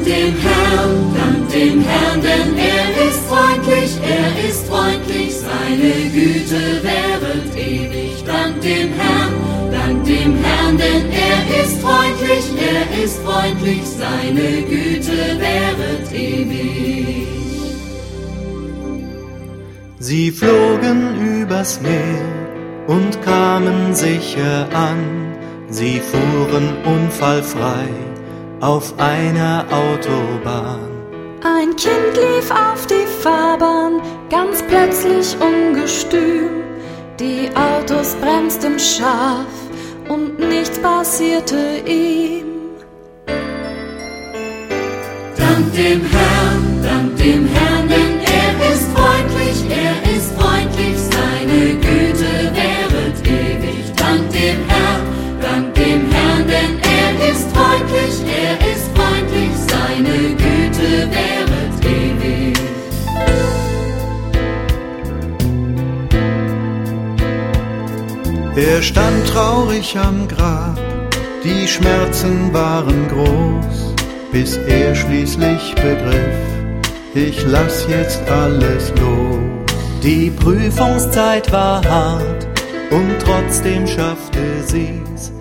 dank dem Herrn, denn er ist freundlich, seine Güte währet ewig. Dank dem Herrn, denn er ist freundlich, seine Güte währet ewig. Sie flogen übers Meer und kamen sicher an. Sie fuhren unfallfrei auf einer Autobahn. Ein Kind lief auf die Fahrbahn, ganz plötzlich ungestüm. Die Autos bremsten scharf und nichts passierte ihm. Dank dem Herrn, denn er ist freundlich, seine Güte währet ewig. Dank dem Herrn, denn er ist freundlich, seine Güte währet ewig. Er stand traurig am Grab, die Schmerzen waren groß, bis er schließlich begriff, ich lass jetzt alles los. Die Prüfungszeit war hart und trotzdem schaffte sie's.